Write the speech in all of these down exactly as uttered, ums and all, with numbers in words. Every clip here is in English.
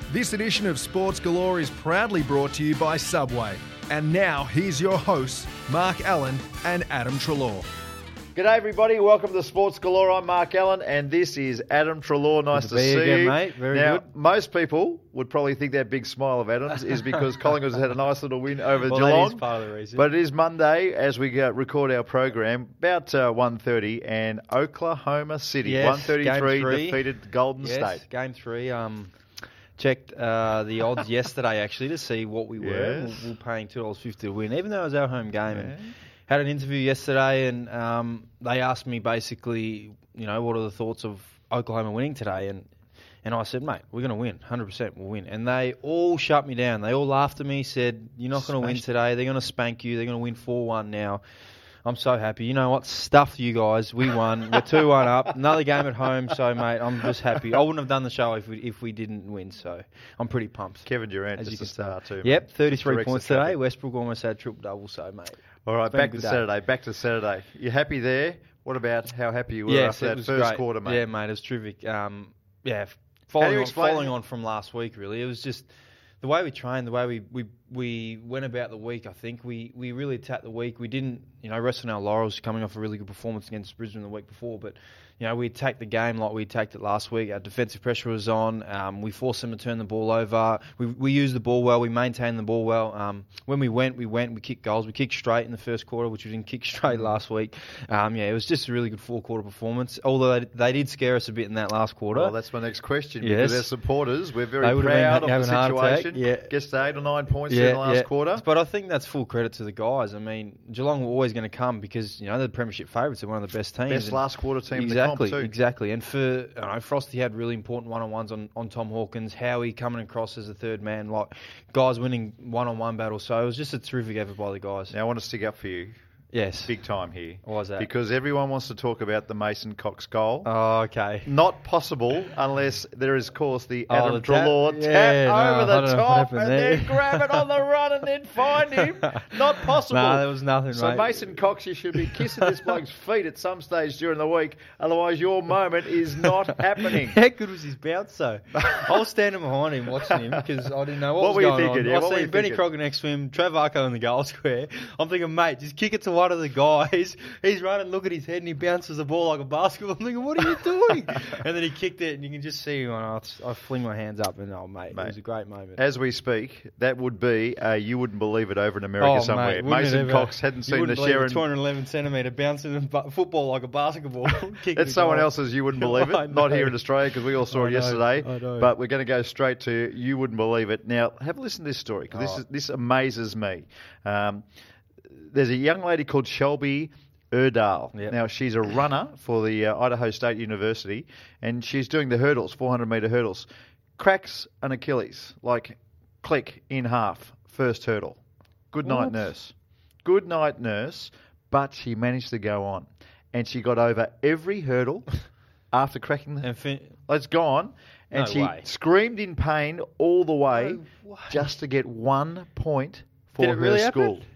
This edition of Sports Galore is proudly brought to you by Subway. And now, here's your hosts, Mark Allen and Adam Treloar. G'day everybody, welcome to Sports Galore. I'm Mark Allen and this is Adam Treloar. Nice Good to, to be see again, you. mate. Very now, good. Most people would probably think that big smile of Adam's is because Collingwood has had a nice little win over well, Geelong. That is part of the reason. But it is Monday as we uh, record our program, about uh, one thirty, and Oklahoma City, yes, one thirty-three, game three. defeated Golden yes, State. Game three. Um, checked uh, the odds yesterday actually to see what we were. Yes. We were paying two dollars fifty to win, even though it was our home game. Yeah. And had an interview yesterday, and um, they asked me basically, you know, what are the thoughts of Oklahoma winning today? And and I said, mate, we're going to win, one hundred percent we'll win. And they all shut me down. They all laughed at me, said, you're not going to win today. They're going to spank you. They're going to win four one now. I'm so happy. You know what? Stuff you guys. We won. We're two one up. Another game at home. So, mate, I'm just happy. I wouldn't have done the show if we if we didn't win. So, I'm pretty pumped. Kevin Durant As just you a star too. Yep, mate. thirty-three points today. traffic. Westbrook almost had triple double. So, mate. All right, been a back to good day. Saturday. Back to Saturday. You happy there? What about how happy you were Yes, after it that was first great. quarter, mate? Yeah, mate, it was terrific. Um, yeah, How do following you on, explain- following on from last week, really, it was just the way we trained, the way we, we, we went about the week. I think we, we really attacked the week. We didn't, you know, rest on our laurels coming off a really good performance against Brisbane the week before, but you know, we attacked the game like we attacked it last week. Our defensive pressure was on. Um, we forced them to turn the ball over. We we used the ball well. We maintained the ball well. Um, when we went, we went. We kicked goals. We kicked straight in the first quarter, which we didn't kick straight last week. Um, yeah, it was just a really good four-quarter performance. Although they, they did scare us a bit in that last quarter. Well, that's my next question. Yes. Because as supporters, we're very They would have proud been of the having a heart attack. situation. Yeah. Gets to eight or nine points in the last quarter. But I think that's full credit to the guys. I mean, Geelong were always going to come because, you know, they're the premiership favourites. They're one of the best teams. Best And last quarter team exactly, in the comp too. Exactly. And for, you know, Frosty had really important one-on-ones on, on Tom Hawkins, Howie coming across as a third man, like guys winning one-on-one battles. So it was just a terrific effort by the guys. Now, I want to stick up for you. Yes. Big time here. Why is that? Because everyone wants to talk about the Mason Cox goal. Oh, okay. Not possible unless there is, of course, the Oh, Adam the tap? Treloar tap, Yeah, no, over I the don't know what top happened and there. then grab it on the run and then find him. Not possible. No, there was nothing, So mate. Mason Cox, you should be kissing this bloke's feet at some stage during the week. Otherwise, your moment is not happening. How good was his bounce, though? I was standing behind him watching him because I didn't know what, What was were you going thinking? on. Yeah, I what were seen you Benny thinking? Crocker next to him, Trev Arco in the goal square. I'm thinking, mate, just kick it to one of the guys. He's running, look at his head, and he bounces the ball like a basketball. I'm thinking, what are you doing? And then he kicked it, and you can just see him. And I, I fling my hands up, and oh, mate, Mate. it was a great moment. As we speak, that would be, uh, you wouldn't believe it, over in America Oh, somewhere. mate, wouldn't it Mason ever? Cox hadn't You seen the wouldn't believe Sharon. a two hundred eleven centimetre bouncing a bu- football like a basketball. Kicking That's the someone goal. else's You Wouldn't Believe I It. Not know. here in Australia because we all saw I it know, yesterday. I know. But we're going to go straight to You Wouldn't Believe It. Now, have a listen to this story because this, Oh. is, this amazes me. Um, there's a young lady called Shelby Erdahl. Yep. Now, she's a runner for the uh, Idaho State University and she's doing the hurdles, four hundred metre hurdles. Cracks an Achilles, like click in half, first hurdle. Good night, What? nurse. Good night, nurse. But she managed to go on. And she got over every hurdle after cracking the... And fin- It's gone. And No she way. screamed in pain all the way No way. just to get one point for Did it her really school. happen?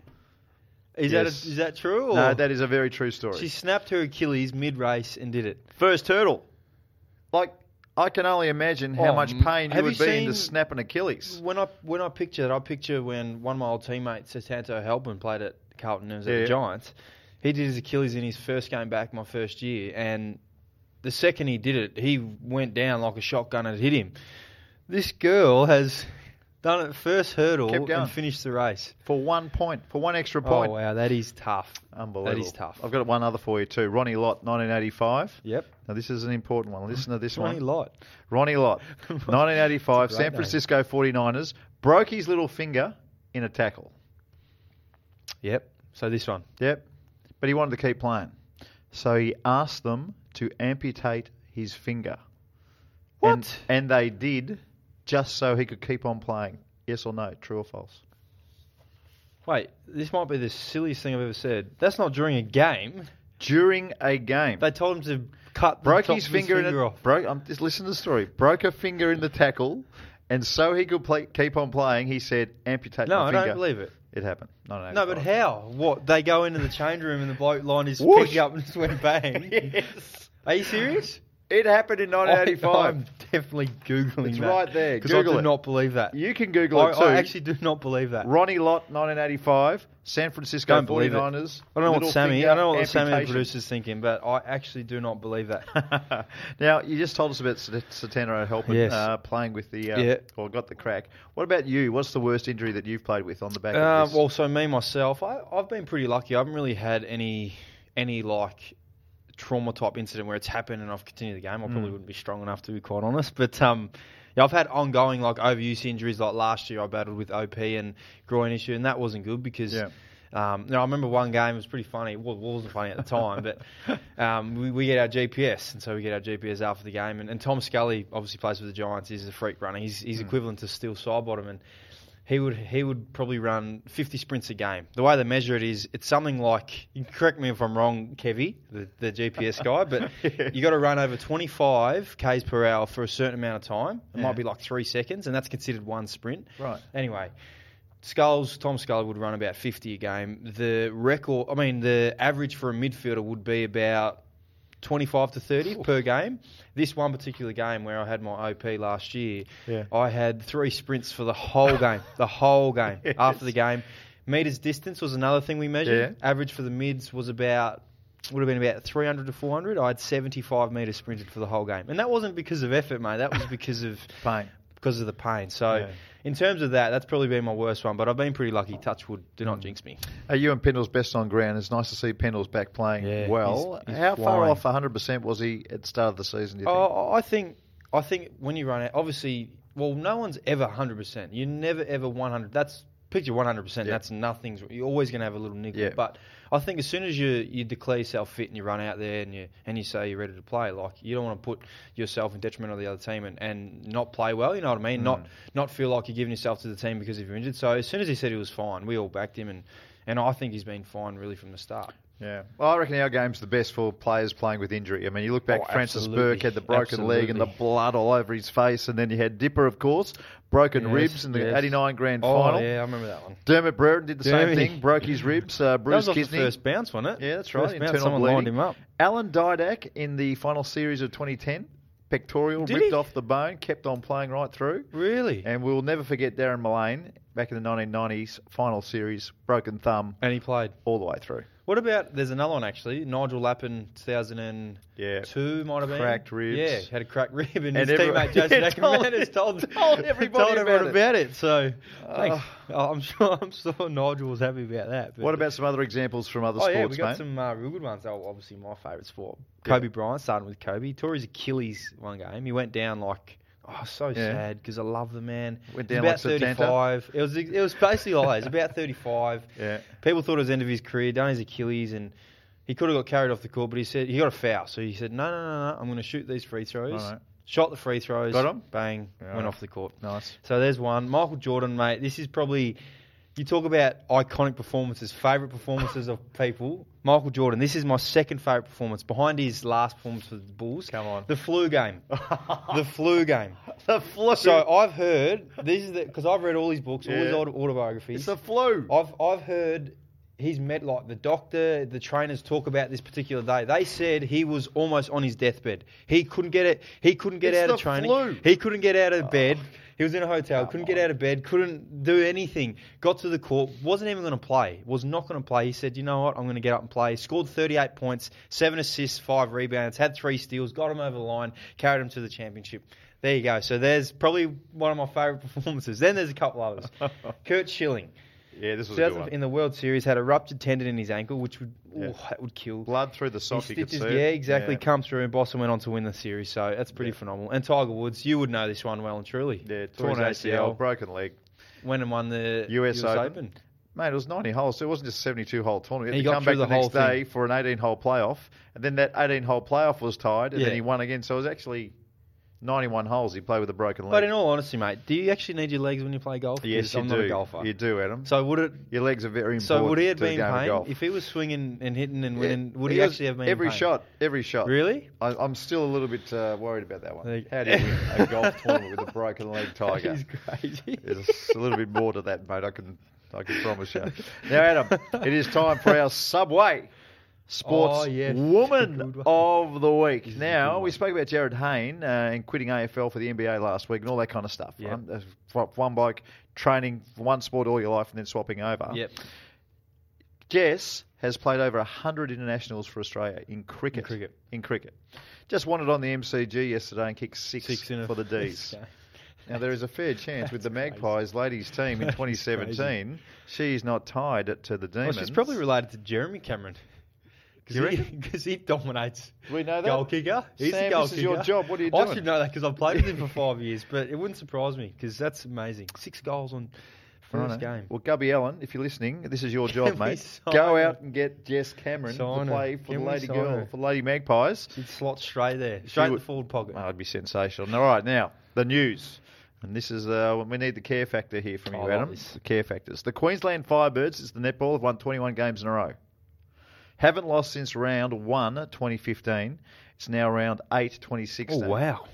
Is Yes. that a, is that true? Or? No, that is a very true story. She snapped her Achilles mid-race and did it. First hurdle. Like, I can only imagine how Oh, much m- pain you have would you be in to seen- snap an Achilles. When I when I picture it, I picture when one of my old teammates, Satanto Halpin, played at Carlton and was at Yeah. the Giants. He did his Achilles in his first game back, my first year, and the second he did it, he went down like a shotgun and it hit him. This girl has done it first hurdle Kept going. and finished the race. For one point. For one extra Oh, point. wow, that is tough. Unbelievable. That is tough. I've got one other for you too. Ronnie Lott, nineteen eighty-five. Yep. Now, this is an important one. Listen to this Ronnie one. Lott. Ronnie Lott, nineteen eighty-five, It's a great San name. Francisco forty-niners, broke his little finger in a tackle. Yep. So this one. Yep. But he wanted to keep playing. So he asked them to amputate his finger. What? And, and they did, just so he could keep on playing. Yes or no? True or false? Wait, this might be the silliest thing I've ever said. That's not during a game. During a game. They told him to cut the broke top his of finger, his in finger a, off. broke. Um, just listen to the story. Broke a finger in the tackle, and so he could play, keep on playing. He said, "Amputate No, my I finger." don't believe it. It happened. nineteen No, but eighty-five. how? What? They go into the change room and the bloke lined his Whoosh. pick up and just went bang. Yes. Are you serious? It happened in nineteen eighty-five. I'm definitely Googling It's that. right there. Because I Google do it. not believe that. You can Google I, it too. I actually do not believe that. Ronnie Lott, nineteen eighty-five, San Francisco Don't believe it. forty-niners. I don't know what Little Sammy. finger I don't know what the Sammy the amputation. producer's thinking, but I actually do not believe that. Now, you just told us about Satano helping Yes. uh, playing with the, uh, Yeah. or got the crack. What about you? What's the worst injury that you've played with on the back Uh, of this? well, so me myself, I, I've been pretty lucky. I haven't really had any any like trauma type incident where it's happened and I've continued the game. I probably Mm. wouldn't be strong enough to be quite honest, but um, yeah, I've had ongoing like overuse injuries. Like last year, I battled with O P and groin issue, and that wasn't good because. Yeah. Um, you know, I remember one game, it was pretty funny. Well, it wasn't funny at the time, but um, we, we get our G P S, and so we get our G P S after the game. And, and Tom Scully obviously plays for the Giants. He's a freak runner. He's he's Mm. equivalent to Steel Sidebottom, and he would he would probably run fifty sprints a game. The way they measure it is, it's something like, you can correct me if I'm wrong, Kevy, the, the G P S guy, but you got to run over twenty-five kays per hour for a certain amount of time. It Yeah. might be like three seconds, and that's considered one sprint. Right. Anyway. Skulls, Tom Scully would run about fifty a game. The record, I mean, the average for a midfielder would be about twenty-five to thirty per game. This one particular game where I had my O P last year, Yeah. I had three sprints for the whole game. The whole game. Yes. After the game. Meters distance was another thing we measured. Yeah. Average for the mids was about, would have been about three hundred to four hundred. I had seventy-five metres sprinted for the whole game. And that wasn't because of effort, mate. That was because of Pain. because of the pain. So Yeah. in terms of that, that's probably been my worst one. But I've been pretty lucky. Touch wood, do not jinx me. Are you and Pendle's best on ground? It's nice to see Pendle's back playing Yeah, well. he's- he's How far flying. off one hundred percent was he at the start of the season, do you think? Oh, I think I think when you run out, obviously, well, no one's ever one hundred percent. You're never ever one hundred. That's picture one hundred percent. Yeah. That's nothing. You're always going to have a little niggle. Yeah. But I think as soon as you you declare yourself fit and you run out there and you and you say you're ready to play, like you don't want to put yourself in detriment of the other team and, and not play well. You know what I mean? Mm. Not not feel like you're giving yourself to the team because if you're injured. So as soon as he said he was fine, we all backed him and and I think he's been fine really from the start. Yeah. Well, I reckon our game's the best for players playing with injury. I mean, you look back, Oh, Francis absolutely. Burke had the broken leg and the Absolutely. blood all over his face, and then you had Dipper, of course, broken Yes, ribs in the yes. eighty-nine grand Oh final. yeah, I remember that one. Dermot Brereton did the Dermy. same thing, broke his ribs, uh, That was bruised off kidney. the first bounce, wasn't it? Yeah, that's First right. bounce, Internal someone bleeding. lined him up. Alan Didak in the final series of twenty ten, pectoral, Did ripped he? off the bone, kept on playing right through. Really? And we'll never forget Darren Mullane back in the nineteen nineties final series, broken thumb And he played. all the way through. What about, there's another one actually, Nigel Lappin, two thousand two Yeah. might have been. Cracked ribs. Yeah, had a cracked rib and, And his everyone- teammate Jason Yeah, told- Ackerman has told, told everybody told everyone about it. about it. So, thanks. Oh. I'm sure I'm sure Nigel was happy about that. But What about some other examples from other Oh sports, yeah, we got mate? some uh, real good ones. Oh, obviously my favourite sport, Yeah. Kobe Bryant. Starting with Kobe, he tore his Achilles one game. He went down like, oh, so Yeah. sad because I love the man. Went He was down about like Satanta? thirty-five. It was it was basically like that. It was about thirty-five. Yeah. People thought it was the end of his career, done his Achilles, and he could have got carried off the court, but he said he got a foul. So he said, no, no, no, no, I'm going to shoot these free throws. All right. Shot the free throws. Got 'em? Bang. Yeah. Went off the court. Nice. So there's one. Michael Jordan, mate. This is probably, you talk about iconic performances, favourite performances of people. Michael Jordan, this is my second favourite performance, behind his last performance for the Bulls. Come on. The flu game. the flu game. The flu. So I've heard, this is because I've read all his books, all his Yeah. auto- autobiographies. It's the flu. I've I've heard he's met like the doctor, the trainers talk about this particular day. They said he was almost on his deathbed. He couldn't get it. He couldn't get It's out the of training. flu. He couldn't get out of bed. Oh, He was in a hotel. Couldn't get out of bed. Couldn't do anything. Got to the court. Wasn't even going to play. Was not going to play. He said, "You know what? I'm going to get up and play." Scored thirty-eight points, seven assists, five rebounds. Had three steals. Got him over the line. Carried him to the championship. There you go. So there's probably one of my favourite performances. Then there's a couple others. Kurt Schilling. Yeah, this was a good one. In the World Series, had a ruptured tendon in his ankle, which would Yeah. ooh, that would kill. Blood through the sock, His you could see stitches, it. yeah, exactly. Yeah. Come through, and Boston went on to win the series, so that's pretty Yeah. phenomenal. And Tiger Woods, you would know this one well and truly. Yeah, torn torn A C L, broken leg. went and won the U S U S Open. Open. Mate, it was ninety holes, so it wasn't just a seventy-two hole tournament. He He had to got come back through the, the next whole day for an eighteen hole playoff, and then that eighteen hole playoff was tied, and Yeah. then he won again. So it was actually ninety-one holes he played with a broken leg. But in all honesty, mate, do you actually need your legs when you play golf? yes, Because you I'm do. not a golfer. You do, Adam. So would it? Your legs are very important So would he have to the been game in of pain golf. if he was swinging and hitting and winning? Yeah, Would he, was- actually have been every in pain? shot? Every shot. Really? I, I'm still a little bit uh, worried about that one. There- How do you win a golf tournament with a broken leg, Tiger? He's crazy. There's a little bit more to that, mate. I can, I can promise you. Now, Adam, it is time for our Subway. Sports Oh, yeah. Woman Good one. of the Week. This is a Now, good we one. spoke about Jared Hayne uh, and quitting A F L for the N B A last week and all that kind of stuff. Yep. Right? There's one bloke training for one sport all your life and then swapping over. Yep. Jess has played over one hundred internationals for Australia in cricket. In cricket. In cricket. Just won it on the M C G yesterday and kicked six, Six in a for the Ds. game. Now, there is a fair chance with the That's Magpies ladies team in That's twenty seventeen, she's not tied it to the Well, Demons. she's probably related to Jeremy Cameron. You Because he, reckon? 'cause he dominates. Do we know that? Goal kicker. He's Sam, the goal this is your kicker. job. What are you I doing? should know that because I've played with him for five years, but it wouldn't surprise me because that's amazing. Six goals on first Righto. game. Well, Gubby Allen, if you're listening, this is your job, Can we mate. sign Go her? out and get Jess Cameron Sign to her. play for Can the we Lady sign Girl, her? for Lady Magpies. She'd slot straight there, straight in would- the forward pocket. Oh, that'd be sensational. All right, now, the news. And this is, uh, we need the care factor here from you, I like Adam. this. The care factors. The Queensland Firebirds, it's the netball, have won twenty-one games in a row. Haven't lost since round one, twenty fifteen. It's now round eight, twenty Oh, sixteen. wow.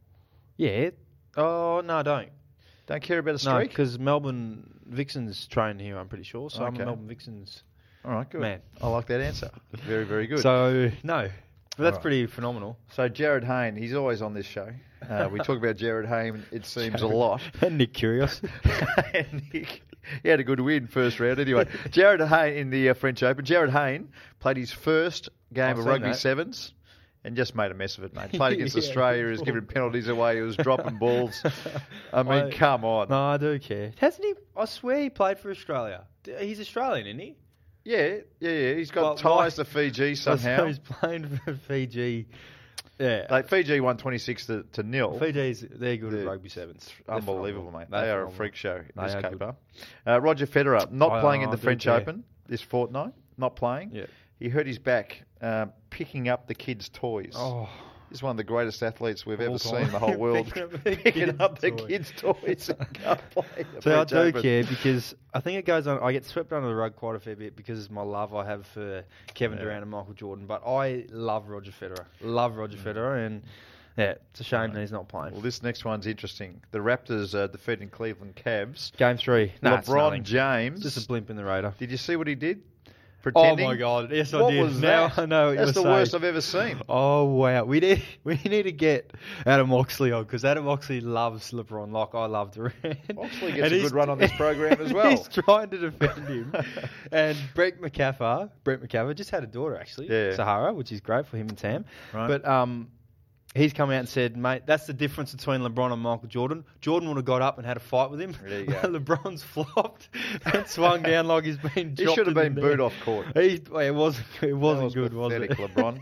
Yeah. Oh, no, I don't. Don't care about a No, streak? because Melbourne Vixens train here, I'm pretty sure. So I'm Okay. a Melbourne Vixens All right, good. man. I like that answer. Very, very good. So, no. But that's Alright. pretty phenomenal. So Jared Hayne, he's always on this show. Uh, we talk about Jared Hayne, it seems a lot. And Nick Kyrgios. And he, he had a good win first round anyway. Jared Hayne in the uh, French Open. Jared Hayne played his first game I've of seen rugby that. sevens and just made a mess of it, mate. Played against Yeah. Australia, he was giving penalties away, he was dropping balls. I mean, I- come on. No, I do care. Hasn't he? I swear he played for Australia. D- He's Australian, isn't he? Yeah, yeah, yeah. He's got Well, why- ties to Fiji So somehow. he's playing for Fiji. Yeah. Like Fiji won twenty-six to, to nil. Fiji's, they're good They're at rugby sevens. They're Unbelievable, phenomenal. mate. They're They are a phenomenal. freak show in They this are caper. Uh, Roger Federer, not I- playing in I the do French care. Open this fortnight. Not playing. Yeah. He hurt his back uh, picking up the kids' toys. Oh. He's one of the greatest athletes we've Of ever all seen time. in the whole world. Picking up the Picking kids' up the toys. kids' toys and can't play the So I French do Open. care because I think it goes on. I get swept under the rug quite a fair bit because of my love I have for Kevin Yeah. Durant and Michael Jordan. But I love Roger Federer. Love Roger Federer, and yeah, it's a shame that he's not playing. Well, this next one's interesting. The Raptors uh, defeating Cleveland Cavs. Game three. Nah, it's LeBron nothing. James. Just a blimp in the radar. Did you see what he did? Oh Pretending? my God! Yes, I What did. was now that? I know what That's the you're worst saying. I've ever seen. Oh wow, we need we need to get Adam Oxley on because Adam Oxley loves LeBron like I love Durant. Oxley gets And a he's- good run on this program as well. He's trying to defend him. And Brett McCaffar, Brett McCaffar just had a daughter actually, Yeah. Sahara, which is great for him and Tam. Right. But um, he's come out and said, mate, that's the difference between LeBron and Michael Jordan. Jordan would have got up and had a fight with him. There you go. LeBron's flopped and swung down like he's been. He dropped should have in been the booed net. off court. He, well, it wasn't. It wasn't That was good, was pathetic, it? LeBron.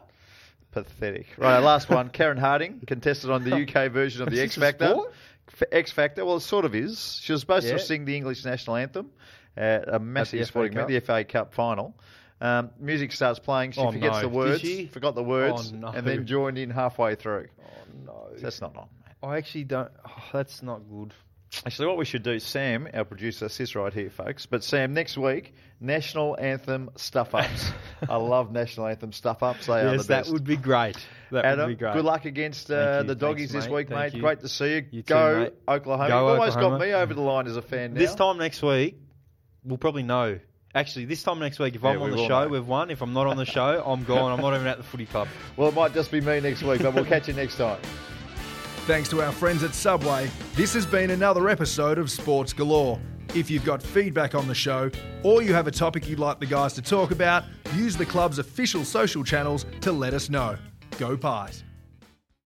Pathetic. Right, last one. Karen Harding, contested on the U K version of the Is X this a Factor. sport? F- X Factor, well, it sort of is. She was supposed Yeah. to sing the English national anthem at a massive F A sporting event, Cup. the F A Cup final. Um, music starts playing. She Oh, forgets no. the Did words. she? Forgot the words, Oh, no. and then joined in halfway through. Oh no, That's not on. I actually don't. Oh, that's not good. Actually, what we should do, Sam, our producer, sits right here, folks. But Sam, next week, national anthem stuff-ups. I love national anthem stuff-ups. They are the Yes, that best. would be great. That Adam, would be great. good luck against Thank uh, you. the doggies Thanks, this mate. week, Thank mate. you. Great to see you. You too, Go mate. Oklahoma. Go You've almost Oklahoma. got me over the line as a fan now. This time next week, we'll probably know. Actually, this time next week, if Yeah, I'm we on the will show, know. we've won. If I'm not on the show, I'm gone. I'm not even at the footy club. Well, it might just be me next week, but we'll catch you next time. Thanks to our friends at Subway, this has been another episode of Sports Galore. If you've got feedback on the show, or you have a topic you'd like the guys to talk about, use the club's official social channels to let us know. Go Pies.